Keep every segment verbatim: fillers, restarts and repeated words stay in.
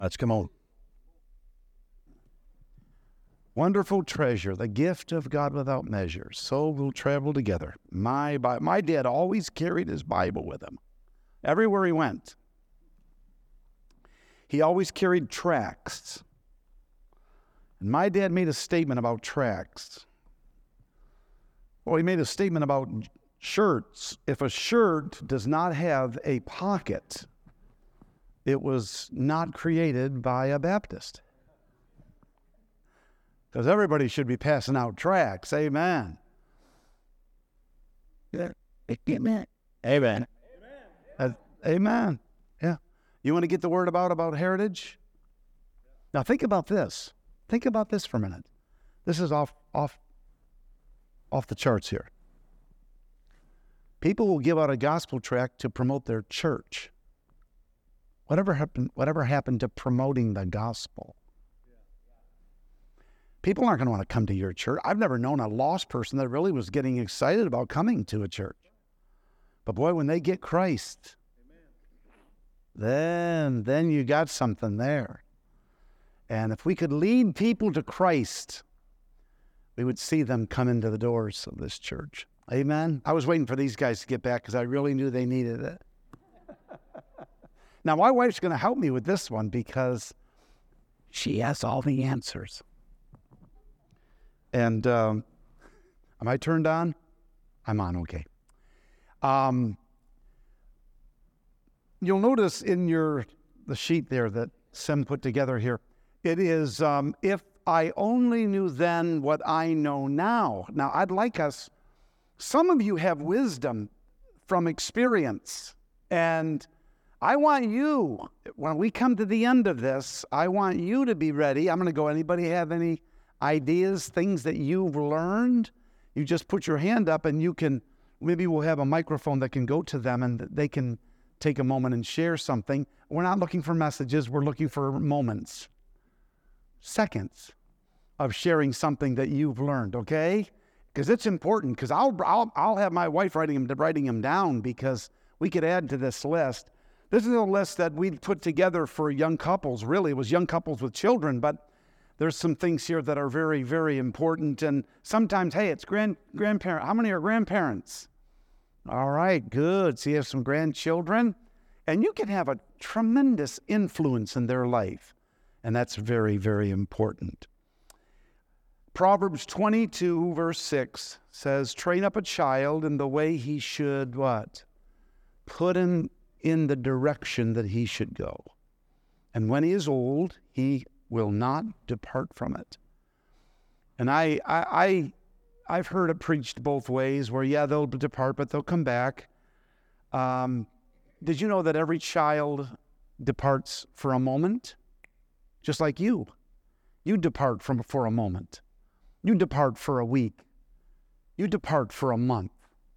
Let's come on. Wonderful treasure, the gift of God without measure. So we'll travel together. My, my dad always carried his Bible with him everywhere he went. He always carried tracts. And my dad made a statement about tracts. Well, he made a statement about shirts. If a shirt does not have a pocket, it was not created by a Baptist. Because everybody should be passing out tracts. Amen. Yeah. Amen. Amen. Uh, amen. Yeah. You want to get the word about about heritage? Now think about this. Think about this for a minute. This is off off off the charts here. People will give out a gospel tract to promote their church. Whatever happened, whatever happened to promoting the gospel? People aren't going to want to come to your church. I've never known a lost person that really was getting excited about coming to a church. But boy, when they get Christ, then, then you got something there. And if we could lead people to Christ, we would see them come into the doors of this church. Amen? I was waiting for these guys to get back because I really knew they needed it. Now, my wife's going to help me with this one because she has all the answers. And um, am I turned on? I'm on, okay. Um, you'll notice in your the sheet there that Sim put together here, it is, um, if I only knew then what I know now. Now, I'd like us, some of you have wisdom from experience, and I want you, when we come to the end of this, I want you to be ready. I'm going to go, anybody have any ideas, things that you've learned? You just put your hand up and you can, maybe we'll have a microphone that can go to them and they can take a moment and share something. We're not looking for messages, we're looking for moments, seconds of sharing something that you've learned, okay? Because it's important, because I'll, I'll, I'll have my wife writing them, writing them down because we could add to this list. This is a list that we put together for young couples, really. It was young couples with children, but there's some things here that are very, very important. And sometimes, hey, it's grand grandparent. How many are grandparents? All right, good. So you have some grandchildren. And you can have a tremendous influence in their life. And that's very, very important. Proverbs twenty-two, verse six says, train up a child in the way he should, what? Put him in the direction that he should go. And when he is old, he will not depart from it. And I, I, I, I've heard it preached both ways, where, yeah, they'll depart, but they'll come back. Um, did you know that every child departs for a moment? Just like you. You depart from for a moment. You depart for a week. You depart for a month.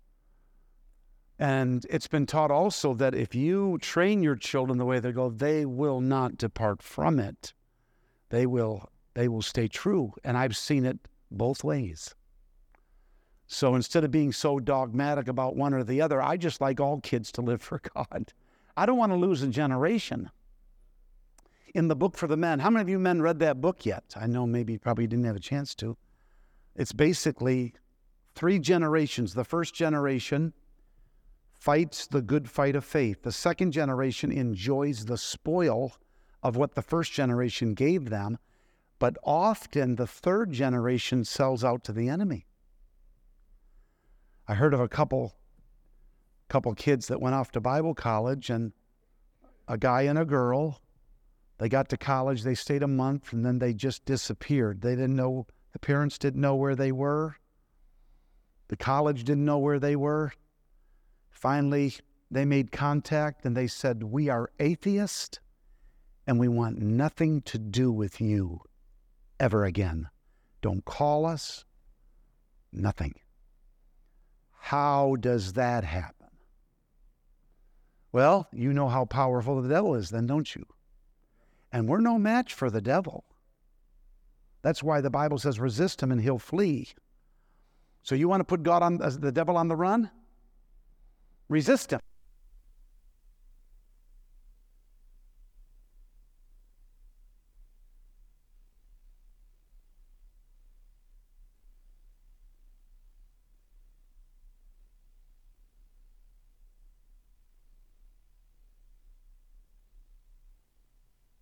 And it's been taught also that if you train your children the way they go, they will not depart from it. They will, they will stay true. And I've seen it both ways. So instead of being so dogmatic about one or the other, I just like all kids to live for God. I don't want to lose a generation. In the book for the men, how many of you men read that book yet? I know maybe you probably didn't have a chance to. It's basically three generations. The first generation fights the good fight of faith. The second generation enjoys the spoil of what the first generation gave them, but often the third generation sells out to the enemy. I heard of a couple, couple kids that went off to Bible college, and a guy and a girl. They got to college, they stayed a month, and then they just disappeared. They didn't know, the parents didn't know where they were. The college didn't know where they were. Finally, they made contact and they said, we are atheists and we want nothing to do with you ever again. Don't call us, nothing. How does that happen? Well, you know how powerful the devil is then, don't you? And we're no match for the devil. That's why the Bible says resist him and he'll flee. So you want to put God on uh, the devil on the run? Resist him.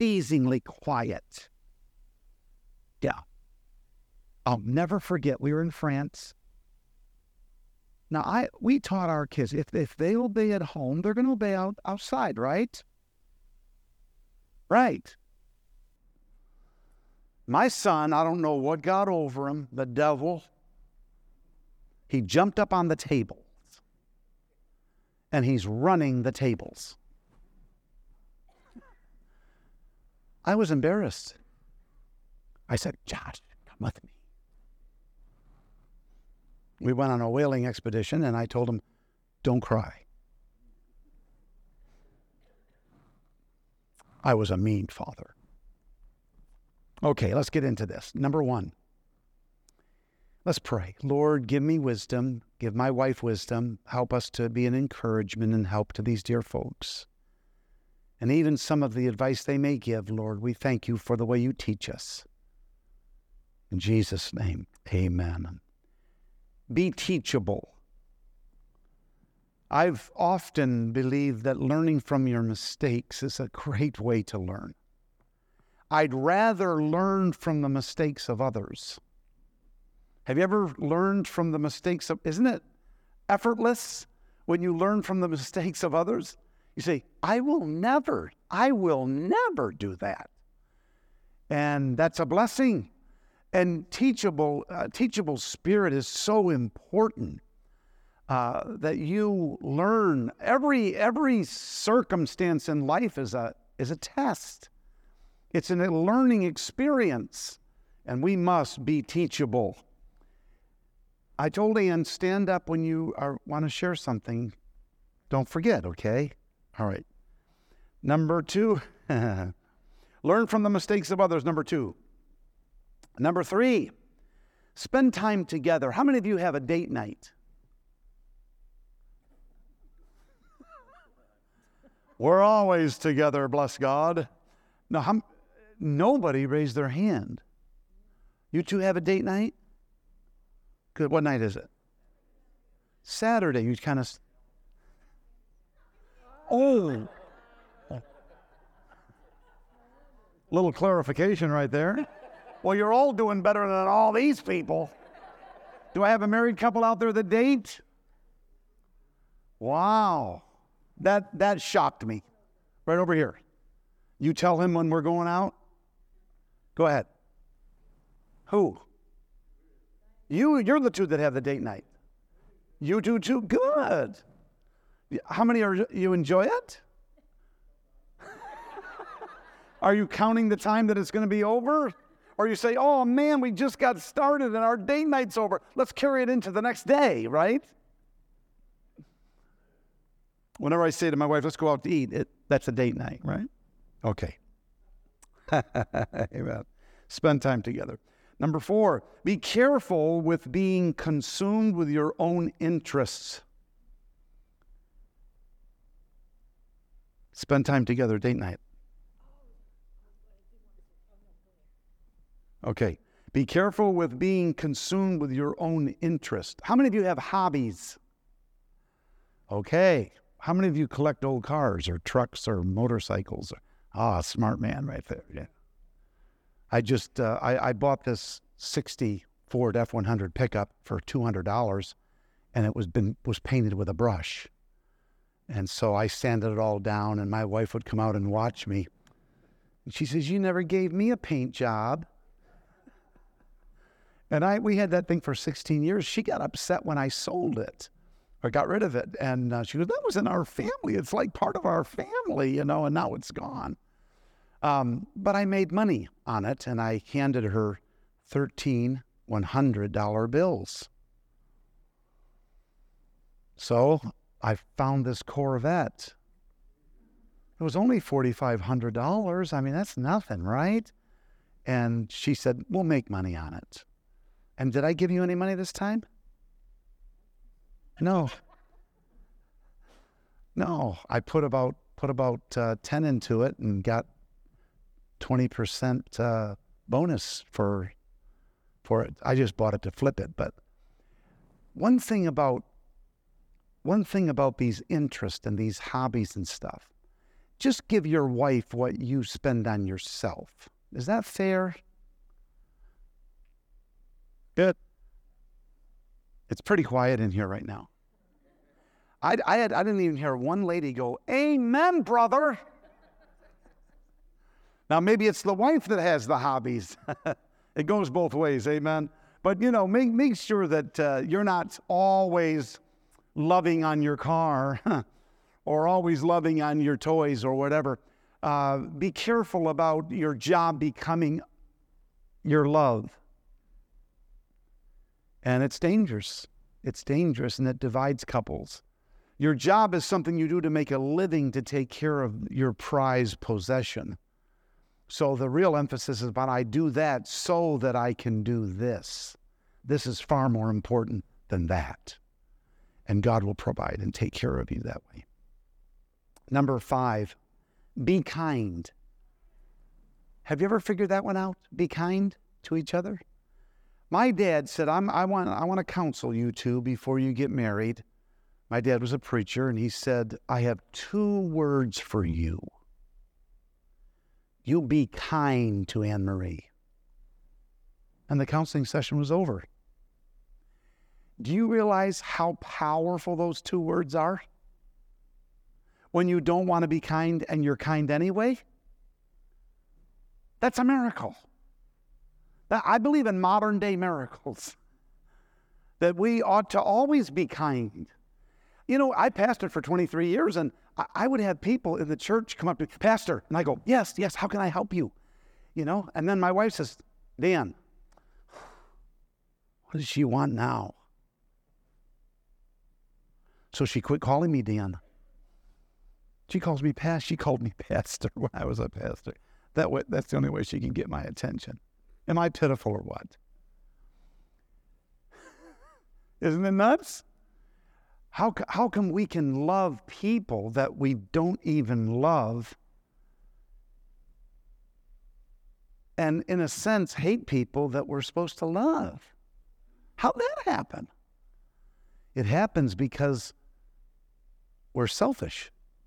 amazingly quiet. Yeah. I'll never forget, we were in France. Now, I we taught our kids, if, if they obey at home, they're going to obey out, outside, right? Right. My son, I don't know what got over him, the devil. He jumped up on the tables, and he's running the tables. I was embarrassed. I said, Josh, come with me. We went on a whaling expedition, and I told him, don't cry. I was a mean father. Okay, let's get into this. Number one, let's pray. Lord, give me wisdom. Give my wife wisdom. Help us to be an encouragement and help to these dear folks. And even some of the advice they may give, Lord, we thank you for the way you teach us. In Jesus' name, amen. Be teachable. I've often believed that learning from your mistakes is a great way to learn. I'd rather learn from the mistakes of others. Have you ever learned from the mistakes of, isn't it effortless when you learn from the mistakes of others? You say, I will never, I will never do that. And that's a blessing. And teachable, uh, teachable spirit is so important uh, that you learn. Every every circumstance in life is a is a test. It's a learning experience, and we must be teachable. I told Ann, stand up when you are, want to share something. Don't forget, okay? All right. Number two, learn from the mistakes of others. Number two. Number three, spend time together. How many of you have a date night? We're always together, bless God. No, how, nobody raised their hand. You two have a date night? Good. What night is it? Saturday. You kind of... Oh. Little clarification right there. Well, you're all doing better than all these people. Do I have a married couple out there that date? Wow. That that shocked me. Right over here. You tell him when we're going out? Go ahead. Who? You, you're the two that have the date night. You do too? Good. How many are you enjoy it? Are you counting the time that it's going to be over? Or you say, oh man, we just got started and our date night's over. Let's carry it into the next day, right? Whenever I say to my wife, let's go out to eat, it, that's a date night, right? Okay. Amen. Spend time together. Number four, be careful with being consumed with your own interests. Spend time together, date night. Okay. Be careful with being consumed with your own interest. How many of you have hobbies? Okay. How many of you collect old cars or trucks or motorcycles? Ah, smart man right there. Yeah. I just, uh, I, I bought this sixty Ford F one hundred pickup for two hundred dollars, and it was been was painted with a brush. And so I sanded it all down, and my wife would come out and watch me. And she says, you never gave me a paint job. And I we had that thing for sixteen years. She got upset when I sold it or got rid of it. And uh, she goes, that was in our family. It's like part of our family, you know, and now it's gone. Um, but I made money on it, and I handed her thirteen one hundred dollar bills. So I found this Corvette. It was only four thousand five hundred dollars. I mean, that's nothing, right? And she said, we'll make money on it. And did I give you any money this time? No. No, I put about put about uh, ten into it and got twenty percent uh, bonus for for it. I just bought it to flip it. But one thing about one thing about these interests and these hobbies and stuff, just give your wife what you spend on yourself. Is that fair? Good. It's pretty quiet in here right now. I, I, had, I didn't even hear one lady go, "Amen, brother." Now, maybe it's the wife that has the hobbies. It goes both ways, amen? But, you know, make, make sure that uh, you're not always loving on your car or always loving on your toys or whatever. Uh, be careful about your job becoming your love. And it's dangerous. It's dangerous, and it divides couples. Your job is something you do to make a living to take care of your prized possession. So the real emphasis is about, I do that so that I can do this. This is far more important than that. And God will provide and take care of you that way. Number five, be kind. Have you ever figured that one out? Be kind to each other. My dad said, I'm, I want, I want to counsel you two before you get married. My dad was a preacher, and he said, I have two words for you. You be kind to Anne Marie. And the counseling session was over. Do you realize how powerful those two words are? When you don't want to be kind and you're kind anyway? That's a miracle. I believe in modern day miracles. That we ought to always be kind. You know, I pastored for twenty-three years, and I would have people in the church come up to me, "Pastor," and I go, yes, yes, how can I help you? You know, and then my wife says, "Dan, what does she want now?" So she quit calling me Dan. She calls me Pastor. She called me Pastor when I was a pastor. That way, that's the only way she can get my attention. Am I pitiful or what? Isn't it nuts? How, how come we can love people that we don't even love, and in a sense hate people that we're supposed to love? How'd that happen? It happens because we're selfish.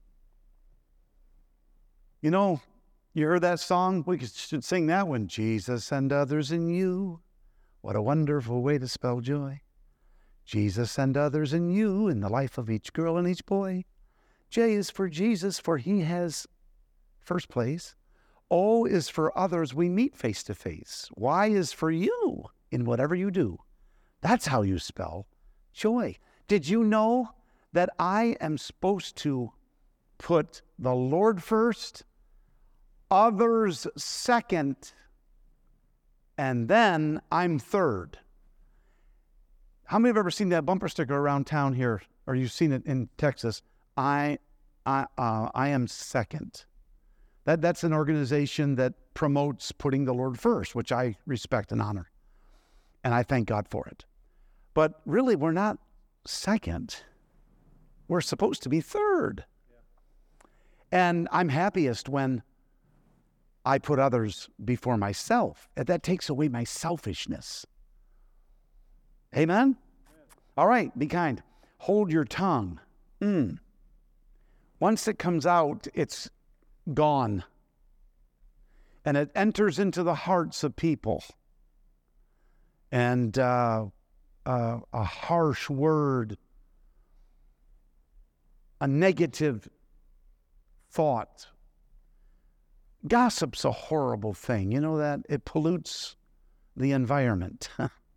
You know, you heard that song? We should sing that one. Jesus and others in you. What a wonderful way to spell joy. Jesus and others in you, in the life of each girl and each boy. J is for Jesus, for he has first place. O is for others we meet face to face. Y is for you in whatever you do. That's how you spell joy. Did you know that I am supposed to put the Lord first, others second, and then I'm third? How many have ever seen that bumper sticker around town here, or you've seen it in Texas? I, I, uh, I am second. That that's an organization that promotes putting the Lord first, which I respect and honor, and I thank God for it. But really, we're not second. We're supposed to be third. Yeah. And I'm happiest when I put others before myself. And that takes away my selfishness. Amen? All right, be kind. Hold your tongue. Mm. Once it comes out, it's gone. And it enters into the hearts of people. And uh, uh, a harsh word, a negative thought. Gossip's a horrible thing. You know that? It pollutes the environment.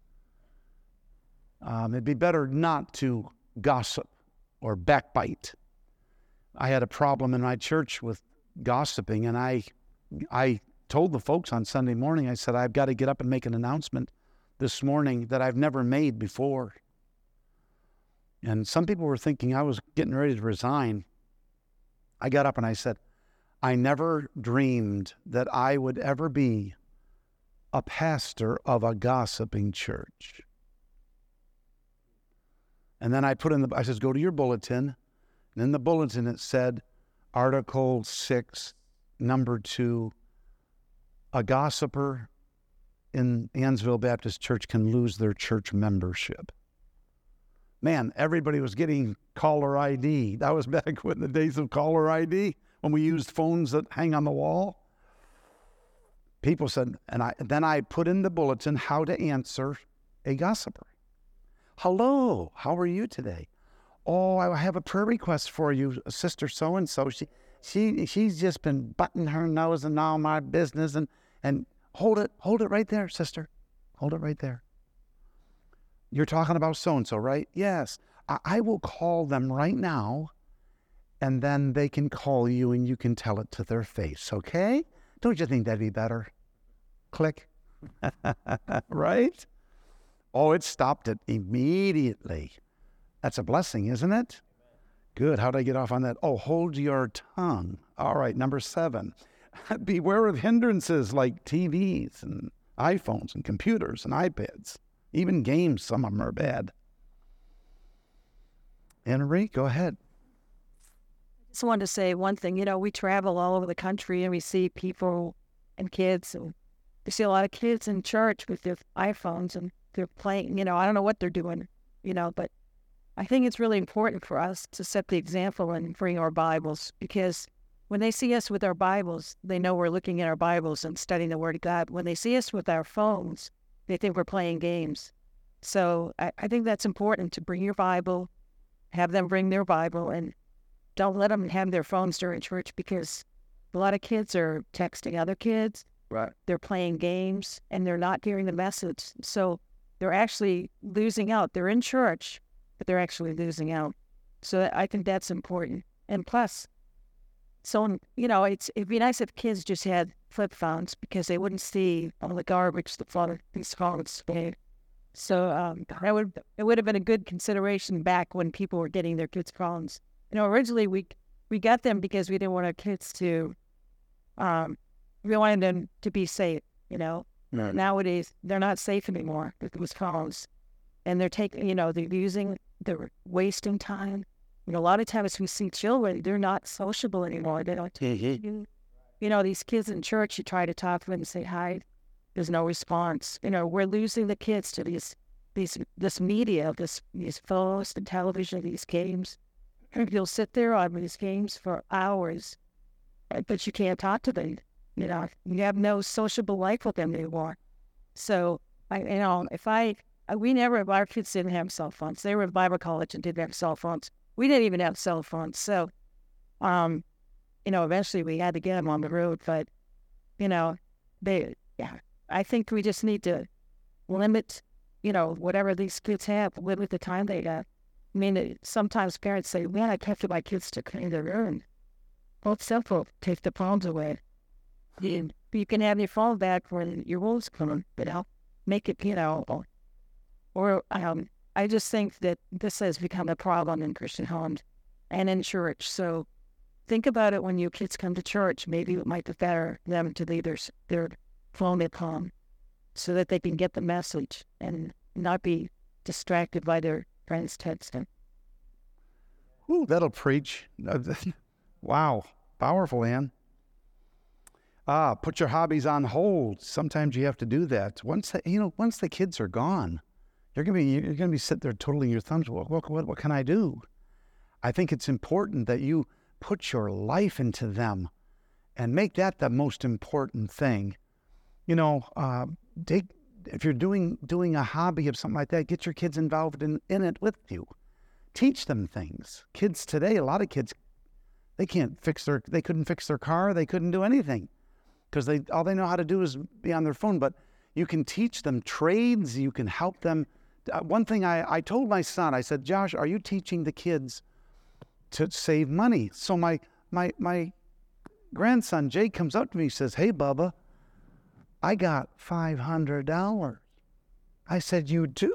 Um, it'd be better not to gossip or backbite. I had a problem in my church with gossiping, and I I told the folks on Sunday morning, I said, I've got to get up and make an announcement this morning that I've never made before. And some people were thinking I was getting ready to resign. I got up and I said, I never dreamed that I would ever be a pastor of a gossiping church. And then I put in the, I says, go to your bulletin. And in the bulletin it said, Article six, number two, a gossiper in Ansville Baptist Church can lose their church membership. Man, everybody was getting caller I D. That was back when the days of caller I D. when we used phones that hang on the wall. People said, and I then I put in the bulletin how to answer a gossiper. Hello, how are you today? Oh, I have a prayer request for you, Sister so-and-so. She, she, she's just been butting her nose in all my business. And, and hold it, hold it right there, sister. Hold it right there. You're talking about so-and-so, right? Yes. I, I will call them right now, and then they can call you and you can tell it to their face, okay? Don't you think that'd be better? Click. Right? Oh, it stopped it immediately. That's a blessing, isn't it? Good. How did I get off on that? Oh, hold your tongue. All right, number seven. Beware of hindrances like T Vs and iPhones and computers and iPads. Even games, some of them are bad. Henry, go ahead. I just wanted to say one thing. You know, we travel all over the country and we see people and kids. And we see a lot of kids in church with their iPhones and they're playing. You know, I don't know what they're doing, you know, but I think it's really important for us to set the example and bring our Bibles, because when they see us with our Bibles, they know we're looking at our Bibles and studying the Word of God. When they see us with our phones, they think we're playing games. So I, I think that's important, to bring your Bible, have them bring their Bible, and don't let them have their phones during church, because a lot of kids are texting other kids. Right. They're playing games, and they're not hearing the message. So they're actually losing out. They're in church, but they're actually losing out. So I think that's important. And plus, so, you know, it's, it'd be nice if kids just had flip phones, because they wouldn't see all the garbage the phone, these phones made. So um, that would, it would have been a good consideration back when people were getting their kids' phones. You know, originally we we got them because we didn't want our kids to, um, we wanted them to be safe, you know. Right. Nowadays, they're not safe anymore with those phones. And they're taking, you know, they're using, they're wasting time. You know, a lot of times we see children, they're not sociable anymore. They don't, Mm-hmm. you know, these kids in church, you try to talk to them and say hi, there's no response. You know, we're losing the kids to these, these, this media, this, these phones, the television, these games. You'll sit there on these games for hours, but you can't talk to them. You know, you have no sociable life with them anymore. So, I, you know, if I, we never, our kids didn't have cell phones. They were in Bible college and didn't have cell phones. We didn't even have cell phones. So, um, you know, eventually we had to get them on the road. But, you know, they, yeah, I think we just need to limit, you know, whatever these kids have, limit the time they have. I mean, it, sometimes parents say, man, I have to my kids to clean their room. Well, it's simple. Take the phones away. You, you can have your phone back when your rules come, you know, make it, you know, or um, I just think that this has become a problem in Christian homes and in church. So think about it when your kids come to church. Maybe it might be better for them to leave their, their phone at home so that they can get the message and not be distracted by their friends texting. Ooh, that'll preach. Wow. Powerful, Ann. Ah, put your hobbies on hold. Sometimes you have to do that. Once the, you know, once the kids are gone, you're gonna be you're gonna be sitting there twiddling your thumbs. Well, what, what what can I do? I think it's important that you put your life into them, and make that the most important thing. You know, uh, take, if you're doing doing a hobby of something like that, get your kids involved in, in it with you. Teach them things. Kids today, a lot of kids, they can't fix their they couldn't fix their car. They couldn't do anything, because they all they know how to do is be on their phone. But you can teach them trades. You can help them. Uh, one thing I, I told my son, I said, Josh, are you teaching the kids to save money? So my my my grandson, Jake, comes up to me and says, hey, Bubba, I got five hundred dollars. I said, you do?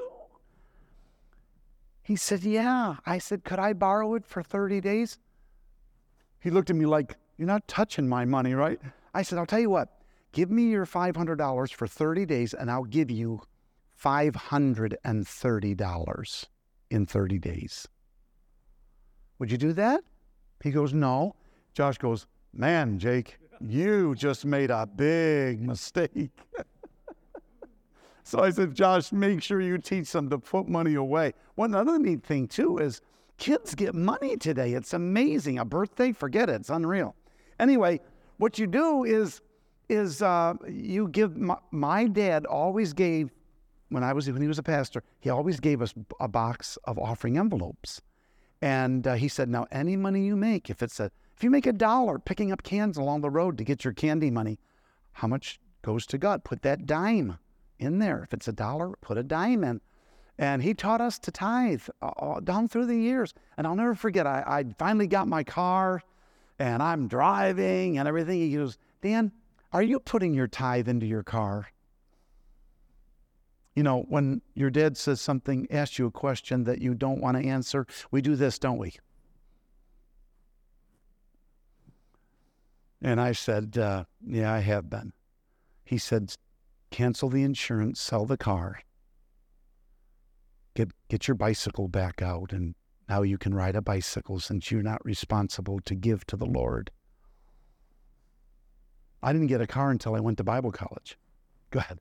He said, yeah. I said, could I borrow it for thirty days? He looked at me like, you're not touching my money, right? I said, I'll tell you what, give me your five hundred dollars for thirty days and I'll give you five hundred thirty dollars in thirty days. Would you do that? He goes, no. Josh goes, man, Jake, you just made a big mistake. So I said, Josh, make sure you teach them to put money away. One other neat thing, too, is kids get money today. It's amazing. A birthday, forget it. It's unreal. Anyway, what you do is, is uh, you give, my, my dad always gave, when I was, when he was a pastor, he always gave us a box of offering envelopes. And uh, he said, now any money you make, if it's a, if you make a dollar picking up cans along the road to get your candy money, how much goes to God? Put that dime in there. If it's a dollar, put a dime in. And he taught us to tithe uh, down through the years. And I'll never forget, I, I finally got my car and I'm driving and everything. He goes, Dan, are you putting your tithe into your car? You know, when your dad says something, asks you a question that you don't want to answer, we do this, don't we? And I said, uh, yeah, I have been. He said, cancel the insurance, sell the car, get get your bicycle back out, and now you can ride a bicycle since you're not responsible to give to the Lord. I didn't get a car until I went to Bible college. Go ahead.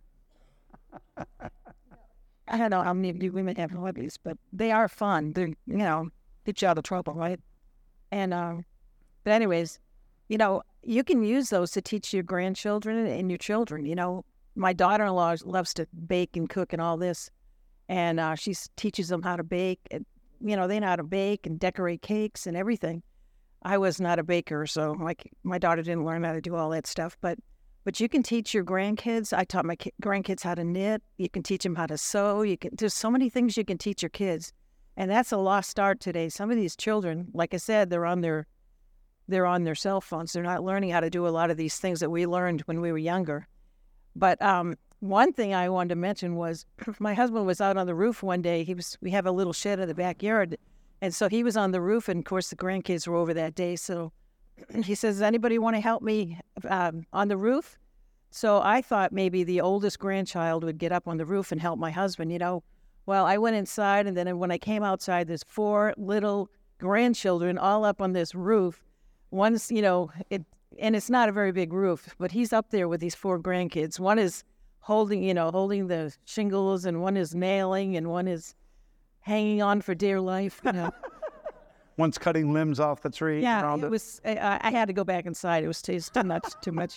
I don't know how many of you women have hobbies, but they are fun. They're, you know, get you out of trouble, right? And, um, but anyways, you know, you can use those to teach your grandchildren and your children. You know, my daughter-in-law loves to bake and cook and all this, and uh, she teaches them how to bake. And, you know, they know how to bake and decorate cakes and everything. I was not a baker, so like my daughter didn't learn how to do all that stuff, but But you can teach your grandkids. I taught my ki- grandkids how to knit. You can teach them how to sew. You can. There's so many things you can teach your kids, and that's a lost art today. Some of these children, like I said, they're on their, they're on their cell phones. They're not learning how to do a lot of these things that we learned when we were younger. But um, one thing I wanted to mention was my husband was out on the roof one day. He was. We have a little shed in the backyard, and so he was on the roof. And of course, the grandkids were over that day, so. He says, does anybody want to help me um, on the roof? So I thought maybe the oldest grandchild would get up on the roof and help my husband, you know. Well, I went inside, and then when I came outside, there's four little grandchildren all up on this roof. One's, you know, it, and it's not a very big roof, but he's up there with these four grandkids. One is holding, you know, holding the shingles, and one is nailing, and one is hanging on for dear life, you know. One's cutting limbs off the tree. Yeah, around it, it was. I, I had to go back inside. It was too, too much. Too much.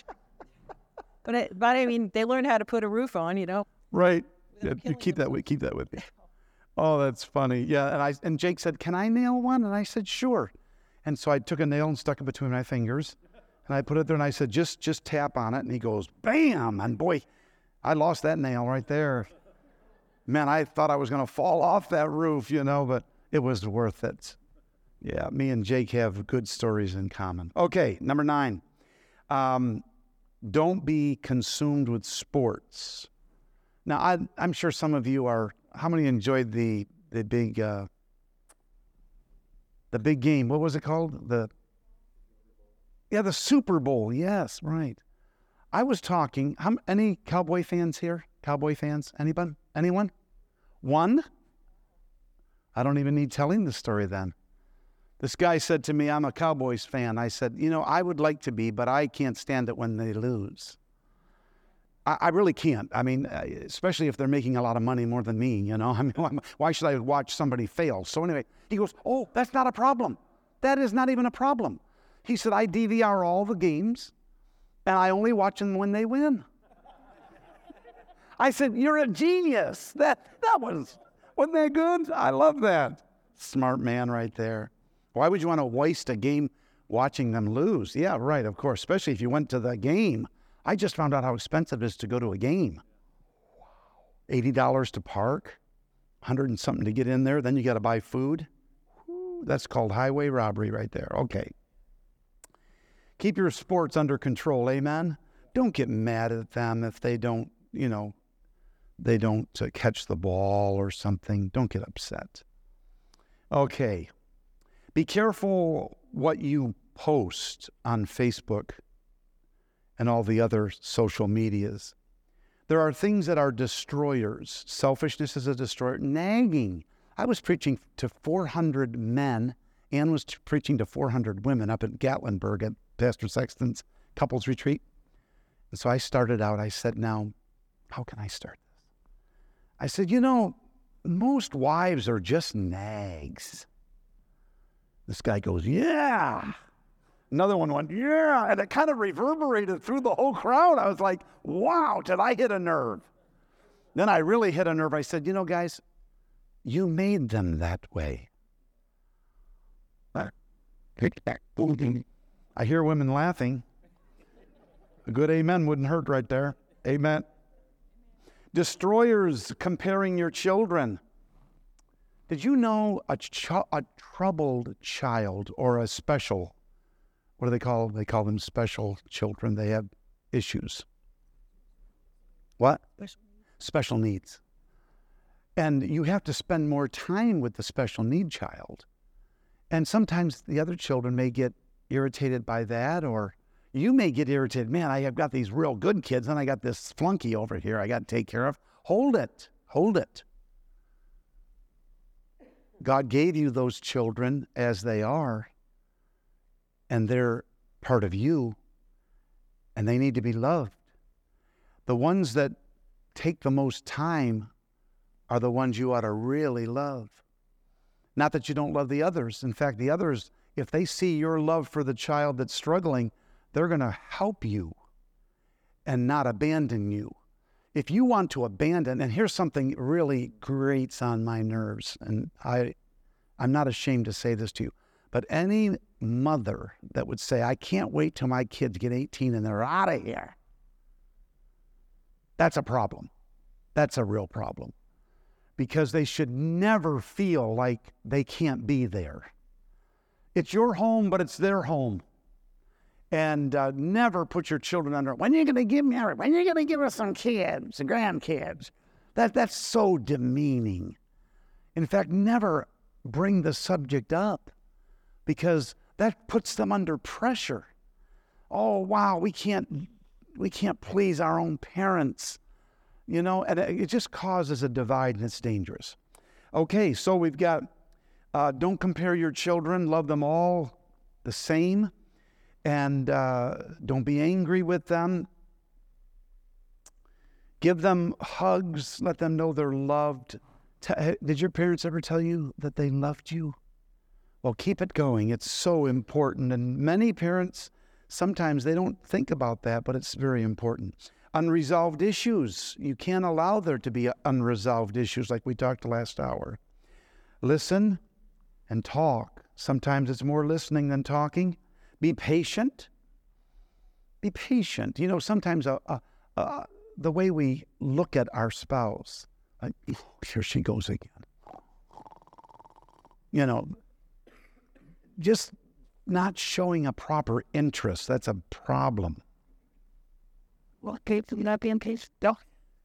But it, but I mean, they learned how to put a roof on. You know. Right. Yeah, you keep that with keep that with me. Oh, that's funny. Yeah, and I and Jake said, "Can I nail one?" And I said, "Sure." And so I took a nail and stuck it between my fingers, and I put it there, and I said, "Just just tap on it." And he goes, "Bam!" And boy, I lost that nail right there. Man, I thought I was going to fall off that roof, you know, but it was worth it. Yeah, me and Jake have good stories in common. Okay, number nine. Um, don't be consumed with sports. Now, I, I'm sure some of you are. How many enjoyed the the big uh, the big game? What was it called? The yeah, the Super Bowl. Yes, right. I was talking. How any Cowboy fans here? Cowboy fans? Anyone? Anyone? One? I don't even need telling the story then. This guy said to me, I'm a Cowboys fan. I said, you know, I would like to be, but I can't stand it when they lose. I, I really can't. I mean, especially if they're making a lot of money more than me, you know. I mean, why should I watch somebody fail? So anyway, he goes, oh, that's not a problem. That is not even a problem. He said, I D V R all the games, and I only watch them when they win. I said, you're a genius. That, that was, wasn't that good? I love that. Smart man right there. Why would you want to waste a game watching them lose? Yeah, right, of course, especially if you went to the game. I just found out how expensive it is to go to a game. eighty dollars to park, one hundred and something to get in there, then you got to buy food. Whew, that's called highway robbery right there. Okay. Keep your sports under control, amen? Don't get mad at them if they don't, you know, they don't uh, catch the ball or something. Don't get upset. Okay. Be careful what you post on Facebook and all the other social medias. There are things that are destroyers. Selfishness is a destroyer. Nagging. I was preaching to four hundred men. Ann was t- preaching to four hundred women up at Gatlinburg at Pastor Sexton's couples retreat. And so I started out, I said, now, how can I start this? I said, you know, most wives are just nags. This guy goes, yeah. Another one went, yeah, and it kind of reverberated through the whole crowd. I was like, wow, did I hit a nerve? Then I really hit a nerve. I said, you know, guys, you made them that way. I hear women laughing. A good amen wouldn't hurt right there. Amen. Destroyers comparing your children. Did you know a, ch- a troubled child or a special, what do they call, they call them special children. They have issues. What? Special, special needs. And you have to spend more time with the special need child. And sometimes the other children may get irritated by that, or you may get irritated. Man, I have got these real good kids, and I got this flunky over here I got to take care of. Hold it. Hold it. God gave you those children as they are, and they're part of you, and they need to be loved. The ones that take the most time are the ones you ought to really love. Not that you don't love the others. In fact, the others, if they see your love for the child that's struggling, they're going to help you and not abandon you. If you want to abandon, and here's something really grates on my nerves, and I, I'm not ashamed to say this to you, but any mother that would say, I can't wait till my kids get eighteen and they're out of here, that's a problem. That's a real problem. Because they should never feel like they can't be there. It's your home, but it's their home. And uh, never put your children under, when are you going to give me, when are you going to give us some kids, some grandkids? That, that's so demeaning. In fact, never bring the subject up, because that puts them under pressure. Oh, wow, we can't, we can't please our own parents. You know, and it just causes a divide, and it's dangerous. Okay, so we've got, uh, don't compare your children, love them all the same, and uh, don't be angry with them. Give them hugs, let them know they're loved. T- did your parents ever tell you that they loved you? Well, keep it going. It's so important, and many parents, sometimes they don't think about that, but it's very important. Unresolved issues. You can't allow there to be unresolved issues like we talked last hour. Listen and talk. Sometimes it's more listening than talking. Be patient. Be patient. You know, sometimes uh, uh, uh, the way we look at our spouse, uh, here she goes again. You know, just not showing a proper interest, that's a problem. Well, patient, not being patient. No.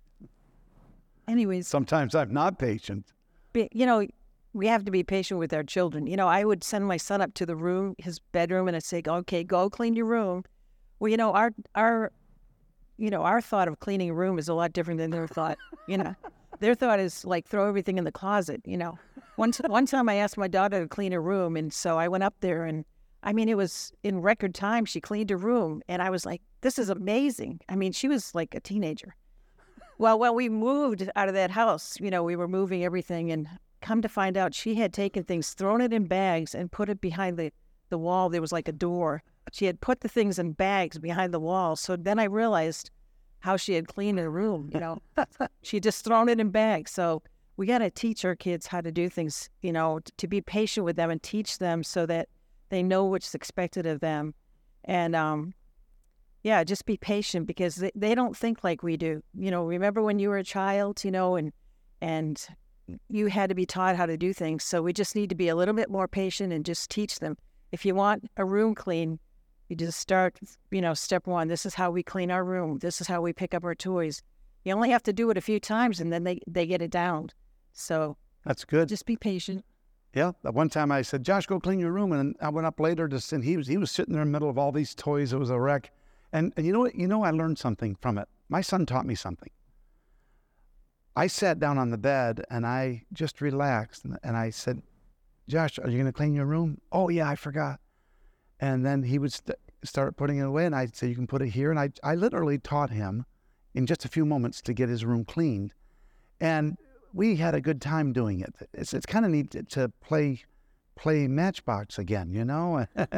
Anyways. Sometimes I'm not patient. Be, you know, we have to be patient with our children. You know, I would send my son up to the room, his bedroom, and I'd say, okay, go clean your room. Well, you know, our, our, you know, our thought of cleaning a room is a lot different than their thought, you know. Their thought is like, throw everything in the closet, you know. One, one time I asked my daughter to clean her room, and so I went up there, and I mean, it was in record time. She cleaned her room, and I was like, this is amazing. I mean, she was like a teenager. Well, when we moved out of that house, you know, we were moving everything, and come to find out she had taken things, thrown it in bags, and put it behind the, the wall. There was like a door. She had put the things in bags behind the wall. So then I realized how she had cleaned her room, you know. She had just thrown it in bags. So we got to teach our kids how to do things, you know, t- to be patient with them and teach them so that they know what's expected of them. And, um, yeah, just be patient, because they, they don't think like we do. You know, remember when you were a child, you know, and and you had to be taught how to do things. So we just need to be a little bit more patient and just teach them. If you want a room clean, you just start, you know, step one. This is how we clean our room. This is how we pick up our toys. You only have to do it a few times, and then they, they get it down. So that's good. Just be patient. Yeah. That one time I said, Josh, go clean your room. And I went up later to see, and he was, he was sitting there in the middle of all these toys. It was a wreck. And, and you know what? You know, I learned something from it. My son taught me something. I sat down on the bed and I just relaxed. And, and I said, Josh, are you going to clean your room? Oh, yeah, I forgot. And then he would st- start putting it away. And I'd say, you can put it here. And I, I literally taught him in just a few moments to get his room cleaned. And we had a good time doing it. It's, it's kind of neat to, to play play Matchbox again, you know?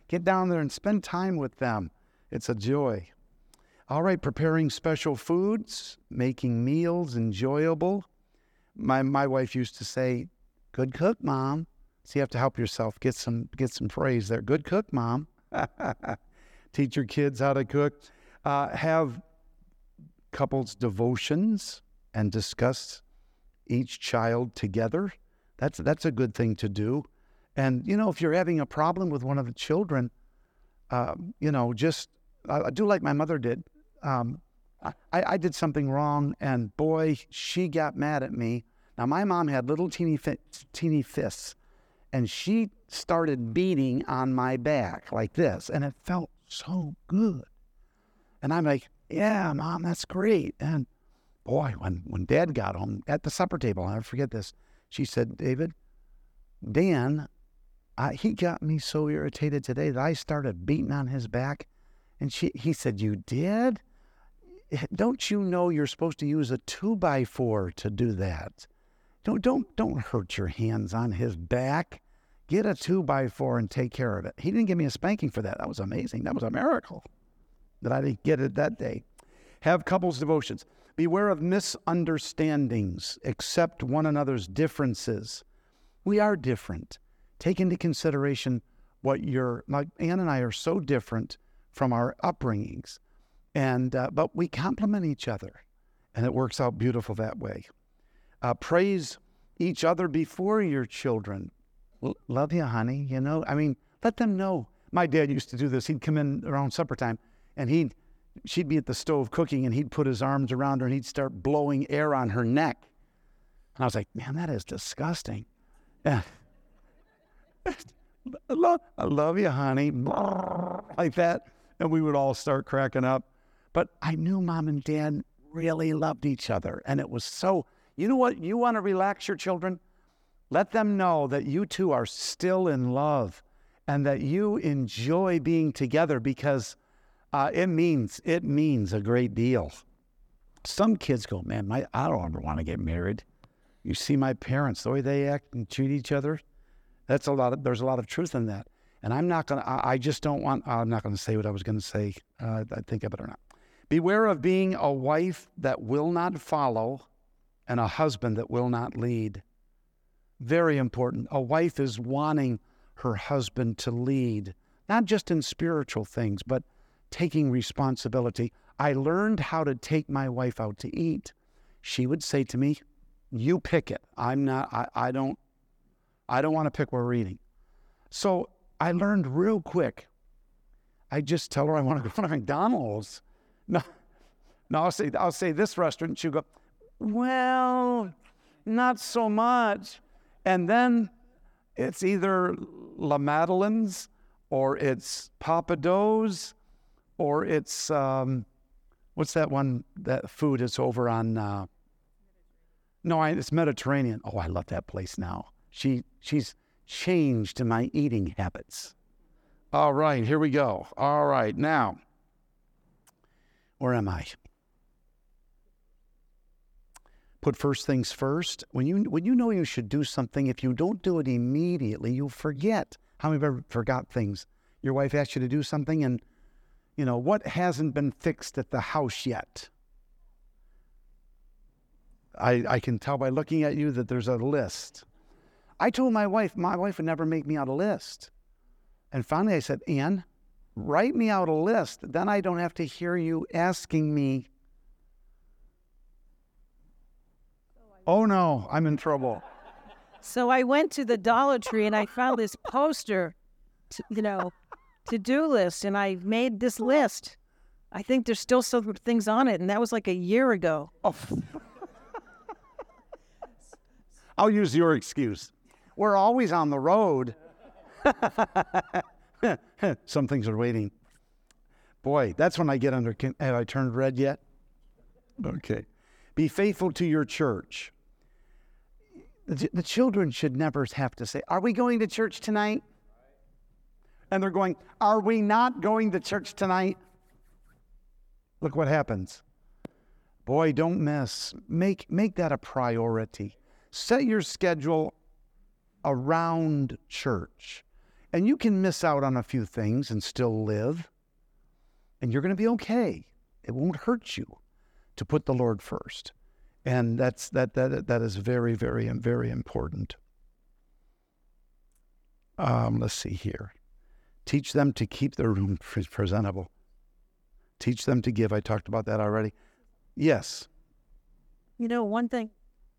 Get down there and spend time with them. It's a joy. All right, preparing special foods, making meals enjoyable. My my wife used to say, "Good cook, Mom." So you have to help yourself. Get some get some praise there. Good cook, Mom. Teach your kids how to cook. Uh, have couples devotions and discuss each child together. That's that's a good thing to do. And, you know, if you're having a problem with one of the children, uh, you know, just I, I do like my mother did. Um, I, I did something wrong, and boy, she got mad at me. Now, my mom had little teeny fi- teeny fists, and she started beating on my back like this, and it felt so good. And I'm like, yeah, Mom, that's great. And boy, when, when Dad got home at the supper table, I'll never forget this, she said, David, Dan, uh, he got me so irritated today that I started beating on his back. And she, he said, you did? Don't you know you're supposed to use a two by four to do that? Don't, don't, don't hurt your hands on his back. Get a two by four and take care of it. He didn't give me a spanking for that. That was amazing. That was a miracle that I didn't get it that day. Have couples devotions. Beware of misunderstandings. Accept one another's differences. We are different. Take into consideration what you're, like Ann and I are so different from our upbringings. And, uh, but we complement each other, and it works out beautiful that way. Uh, praise each other before your children. L- love you, honey. You know, I mean, let them know. My dad used to do this. He'd come in around supper time, and he'd, she'd be at the stove cooking, and he'd put his arms around her, and he'd start blowing air on her neck. And I was like, man, that is disgusting. Yeah. I love, I love you, honey. Like that. And we would all start cracking up. But I knew Mom and Dad really loved each other. And it was so, you know what? You want to relax your children? Let them know that you two are still in love and that you enjoy being together, because uh, it means, it means a great deal. Some kids go, man, my, I don't ever want to get married. You see my parents, the way they act and treat each other. That's a lot of, there's a lot of truth in that. And I'm not going to, I just don't want, I'm not going to say what I was going to say. Uh, I think I better not. Beware of being a wife that will not follow and a husband that will not lead. Very important. A wife is wanting her husband to lead, not just in spiritual things, but taking responsibility. I learned how to take my wife out to eat. She would say to me, you pick it. I'm not, I, I don't, I don't want to pick where we're eating. So I learned real quick. I just tell her I want to go to McDonald's. No, no, I'll say, I'll say this restaurant. She'll go, well, not so much. And then it's either La Madeleine's or it's Papa Do's or it's, um, what's that one, that food is over on, uh, no, I, it's Mediterranean. Oh, I love that place now. She, she's changed my eating habits. All right, here we go. All right, now, where am I? Put first things first. When you when you know you should do something, if you don't do it immediately, you'll forget. How many of you ever forgot things? Your wife asked you to do something, and, you know, what hasn't been fixed at the house yet? I, I can tell by looking at you that there's a list. I told my wife, my wife would never make me out a list. And finally I said, Ann, write me out a list. Then I don't have to hear you asking me, oh no, I'm in trouble. So I went to the Dollar Tree and I found this poster, to, you know, to-do list, and I made this list. I think there's still some things on it, and that was like a year ago. Oh. I'll use your excuse. We're always on the road. Some things are waiting. Boy, that's when I get under, have I turned red yet? Okay. Be faithful to your church. The, the children should never have to say, are we going to church tonight? And they're going, are we not going to church tonight? Look what happens. Boy, don't miss. Make, make that a priority. Set your schedule around church. And you can miss out on a few things and still live. And you're going to be okay. It won't hurt you to put the Lord first. And that's that that that is very, very, very important. Um, let's see here. Teach them to keep their room presentable. Teach them to give. I talked about that already. Yes. You know, one thing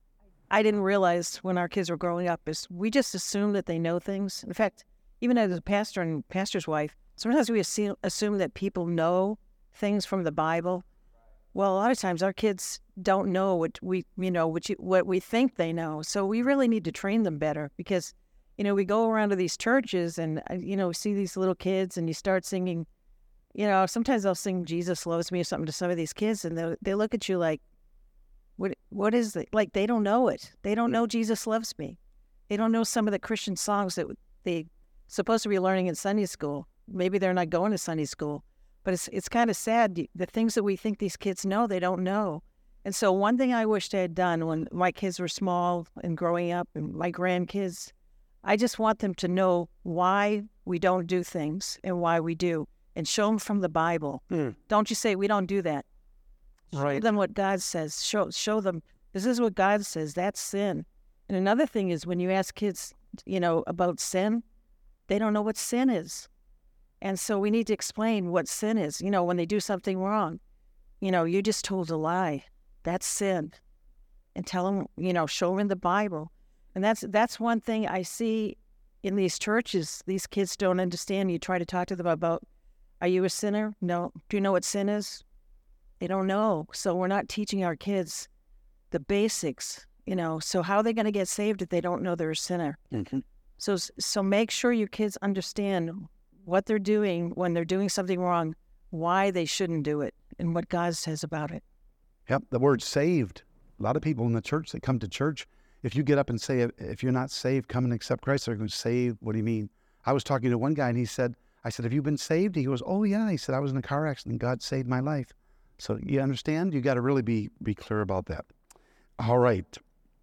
I didn't realize when our kids were growing up is we just assume that they know things. In fact, even as a pastor and pastor's wife, sometimes we assume, assume that people know things from the Bible. Well, a lot of times our kids don't know what we, you know, what, you, what we think they know. So we really need to train them better because, you know, we go around to these churches and, you know, see these little kids and you start singing, you know, sometimes they'll sing Jesus Loves Me or something to some of these kids and they they look at you like, what what is it? Like they don't know it. They don't know Jesus Loves Me. They don't know some of the Christian songs that they supposed to be learning in Sunday school. Maybe they're not going to Sunday school. But it's it's kind of sad. The things that we think these kids know, they don't know. And so one thing I wished I had done when my kids were small and growing up and my grandkids, I just want them to know why we don't do things and why we do and show them from the Bible. Mm. Don't you say we don't do that. Right. Show them what God says. Show, show them this is what God says. That's sin. And another thing is when you ask kids, you know, about sin, they don't know what sin is. And so we need to explain what sin is. You know, when they do something wrong, you know, you just told a lie. That's sin. And tell them, you know, show them in the Bible. And that's that's one thing I see in these churches. These kids don't understand. You try to talk to them about, are you a sinner? No. Do you know what sin is? They don't know. So we're not teaching our kids the basics, you know. So how are they going to get saved if they don't know they're a sinner? Mm-hmm. So so make sure your kids understand what they're doing when they're doing something wrong, why they shouldn't do it, and what God says about it. Yep, the word saved. A lot of people in the church that come to church, if you get up and say, if you're not saved, come and accept Christ, they're going to say, what do you mean? I was talking to one guy and he said, I said, have you been saved? He goes, oh yeah. He said, I was in a car accident. God saved my life. So you understand? You got to really be, be clear about that. All right.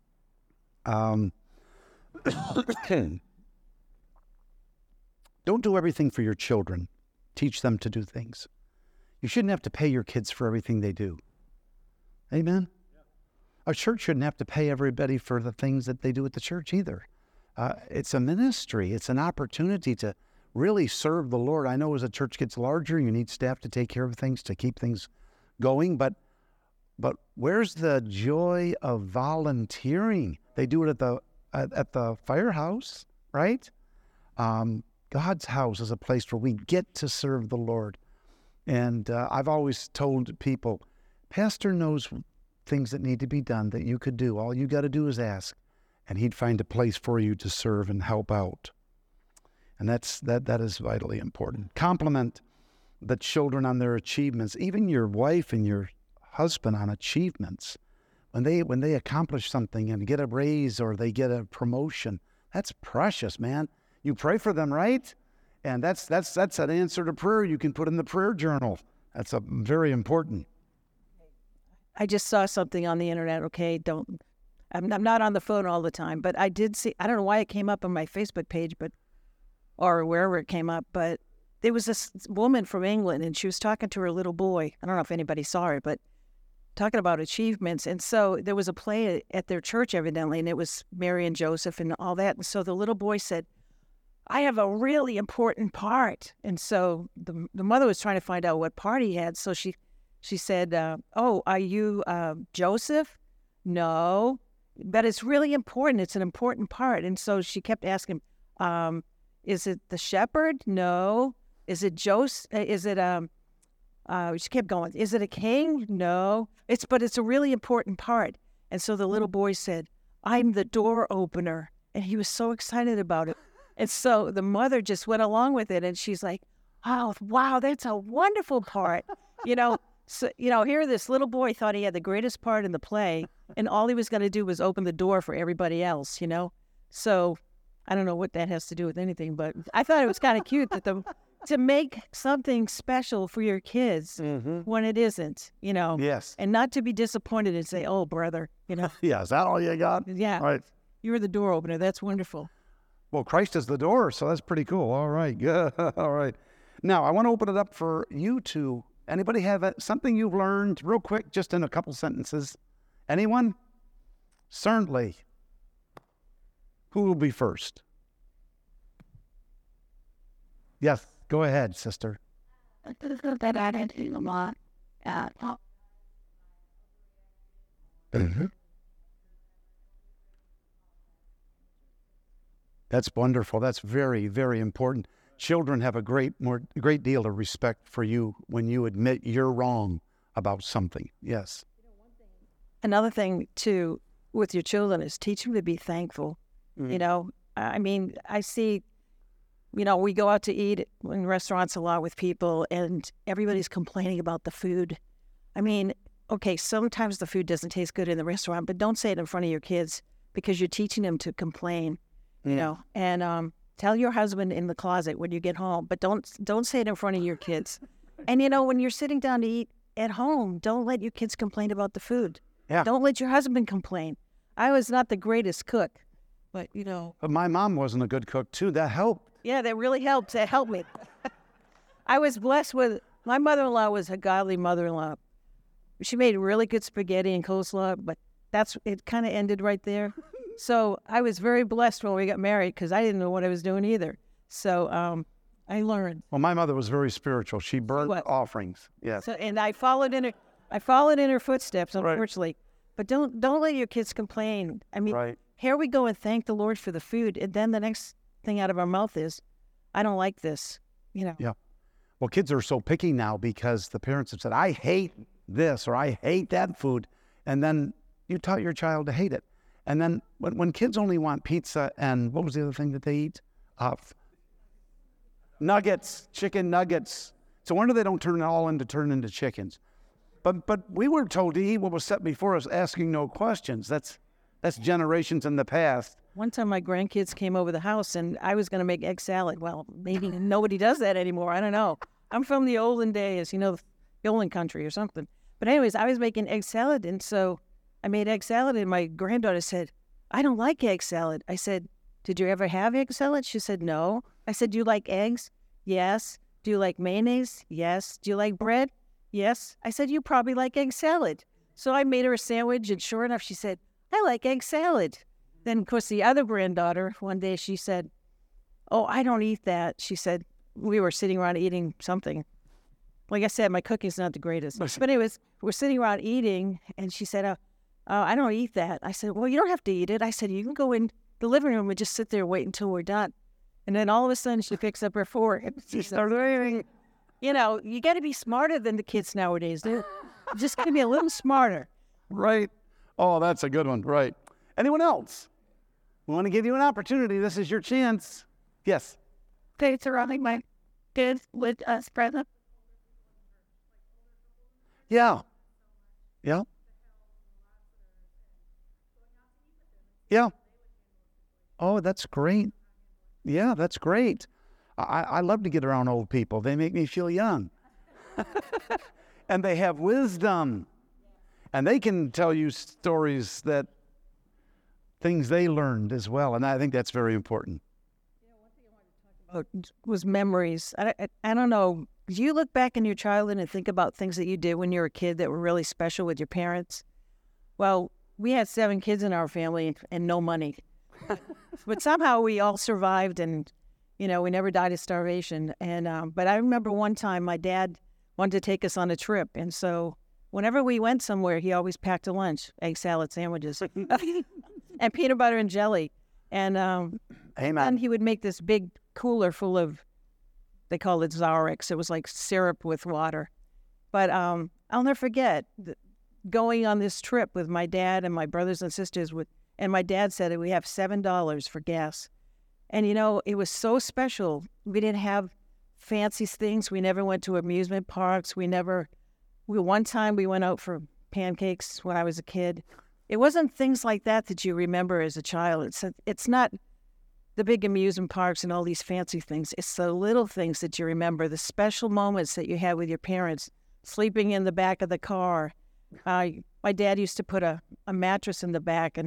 Um, Don't do everything for your children. Teach them to do things. You shouldn't have to pay your kids for everything they do. Amen? Yeah. A church shouldn't have to pay everybody for the things that they do at the church either. Uh, it's a ministry. It's an opportunity to really serve the Lord. I know as a church gets larger, you need staff to take care of things, to keep things going, but but where's the joy of volunteering? They do it at the at, at the firehouse, right? Um, God's house is a place where we get to serve the Lord. And uh, I've always told people, Pastor knows things that need to be done that you could do. All you got to do is ask, and he'd find a place for you to serve and help out. And that's that that is vitally important. Compliment the children on their achievements, even your wife and your husband on achievements. When they when they accomplish something and get a raise or they get a promotion, that's precious, man. You pray for them, right? And that's that's that's an answer to prayer you can put in the prayer journal. That's a very important. I just saw something on the internet. Okay, don't. I'm, I'm not on the phone all the time, but I did see. I don't know why it came up on my Facebook page, but or wherever it came up. But there was this woman from England, and she was talking to her little boy. I don't know if anybody saw her, but talking about achievements. And so there was a play at their church, evidently, and it was Mary and Joseph and all that. And so the little boy said, I have a really important part. And so the the mother was trying to find out what part he had. So she she said, uh, oh, are you uh, Joseph? No, but it's really important. It's an important part. And so she kept asking, um, is it the shepherd? No. Is it Joseph? Is it, um, uh, she kept going, is it a king? No. It's, but it's a really important part. And so the little boy said, I'm the door opener. And he was so excited about it. And so the mother just went along with it, and she's like, "Oh, wow, that's a wonderful part." You know, so you know, here this little boy thought he had the greatest part in the play, and all he was going to do was open the door for everybody else. You know, so I don't know what that has to do with anything, but I thought it was kind of cute that the to make something special for your kids mm-hmm. when it isn't. You know, yes, and not to be disappointed and say, "Oh, brother," you know, yeah, is that all you got? Yeah, all right. You were the door opener. That's wonderful. Well, Christ is the door, so that's pretty cool. All right, good. All right. Now, I want to open it up for you two. Anybody have a, something you've learned real quick, just in a couple sentences? Anyone? Certainly. Who will be first? Yes, go ahead, sister. That I didn't do a lot. Uh, Mm-hmm. That's wonderful. That's very, very important. Children have a great, more, great deal of respect for you when you admit you're wrong about something. Yes. Another thing too with your children is teach them to be thankful. Mm. You know, I mean, I see, you know, we go out to eat in restaurants a lot with people and everybody's complaining about the food. I mean, okay, sometimes the food doesn't taste good in the restaurant, but don't say it in front of your kids because you're teaching them to complain, you Mm. know, and um, tell your husband in the closet when you get home, but don't don't say it in front of your kids. And, you know, when you're sitting down to eat at home, don't let your kids complain about the food. Yeah. Don't let your husband complain. I was not the greatest cook, but, you know. But my mom wasn't a good cook, too. That helped. Yeah, that really helped. That helped me. I was blessed with, my mother-in-law was a godly mother-in-law. She made really good spaghetti and coleslaw, but that's, it kind of ended right there. So I was very blessed when we got married because I didn't know what I was doing either. So um, I learned. Well, my mother was very spiritual. She burned was. offerings. Yes. So, and I followed in her, I followed in her footsteps, Right. unfortunately. But don't don't let your kids complain. I mean, Right. here we go and thank the Lord for the food, and then the next thing out of our mouth is, I don't like this. You know. Yeah. Well, kids are so picky now because the parents have said, I hate this or I hate that food. And then you taught your child to hate it. And then when, when kids only want pizza and what was the other thing that they eat? Uh, f- nuggets, chicken nuggets. It's a wonder they don't turn it all into turn into chickens. But but we were told to eat what was set before us, asking no questions. That's that's generations in the past. One time my grandkids came over the house and I was going to make egg salad. Well, maybe nobody does that anymore. I don't know. I'm from the olden days, you know, the olden country or something. But anyways, I was making egg salad. And so I made egg salad and my granddaughter said, I don't like egg salad. I said, did you ever have egg salad? She said, no. I said, do you like eggs? Yes. Do you like mayonnaise? Yes. Do you like bread? Yes. I said, you probably like egg salad. So I made her a sandwich and sure enough, she said, I like egg salad. Then, of course, the other granddaughter, one day she said, oh, I don't eat that. She said, we were sitting around eating something. Like I said, my cooking's not the greatest. But anyways, we're sitting around eating, and she said, uh, uh, I don't eat that. I said, well, you don't have to eat it. I said, you can go in the living room and just sit there and wait until we're done. And then all of a sudden, she picks up her fork. And she started eating. You know, you got to be smarter than the kids nowadays. They're just got to be a little smarter. Right. Oh, that's a good one. Right. Anyone else? We want to give you an opportunity. This is your chance. Yes. they surrounding my kids with us present. Yeah. Yeah. Yeah. Oh, that's great. Yeah, that's great. I, I love to get around old people. They make me feel young. And they have wisdom. And they can tell you stories that things they learned as well. And I think that's very important. About was memories. I, I, I don't know. Do you look back in your childhood and think about things that you did when you were a kid that were really special with your parents? Well, we had seven kids in our family and no money. But somehow we all survived and, you know, we never died of starvation. And um, but I remember one time my dad wanted to take us on a trip. And so whenever we went somewhere, he always packed a lunch, egg salad sandwiches, and peanut butter and jelly. And um, Amen. and he would make this big cooler full of, they call it Zarex. It was like syrup with water. But um, I'll never forget the, going on this trip with my dad and my brothers and sisters. With, and my dad said that we have seven dollars for gas. And, you know, it was so special. We didn't have fancy things. We never went to amusement parks. We never, we one time we went out for pancakes when I was a kid. It wasn't things like that that you remember as a child. It's it's not the big amusement parks and all these fancy things. It's the little things that you remember, the special moments that you had with your parents, sleeping in the back of the car. Uh, my dad used to put a, a mattress in the back, and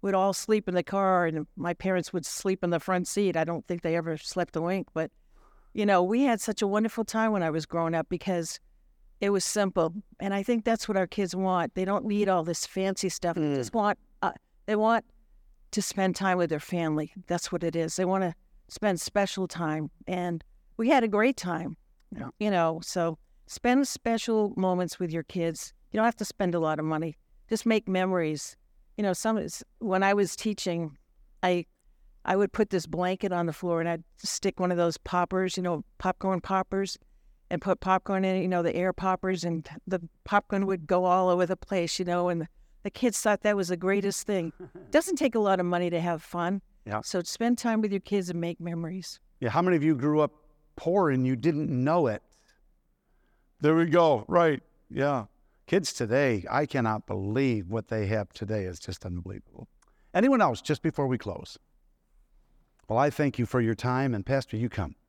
would all sleep in the car, and my parents would sleep in the front seat. I don't think they ever slept a wink, but, you know, we had such a wonderful time when I was growing up because it was simple. And I think that's what our kids want. They don't need all this fancy stuff. Mm. They just want, uh, they want to spend time with their family. That's what it is. They want to spend special time. And we had a great time, Yeah. you know, so spend special moments with your kids. You don't have to spend a lot of money. Just make memories. You know, some when I was teaching, I I would put this blanket on the floor and I'd stick one of those poppers, you know, popcorn poppers, and put popcorn in it, you know, the air poppers, and the popcorn would go all over the place, you know, and the, the kids thought that was the greatest thing. It doesn't take a lot of money to have fun. Yeah. So spend time with your kids and make memories. Yeah. How many of you grew up poor and you didn't know it? There we go. Right. Yeah. Kids today, I cannot believe what they have today. Is just unbelievable. Anyone else, just before we close? Well, I thank you for your time, and Pastor, you come.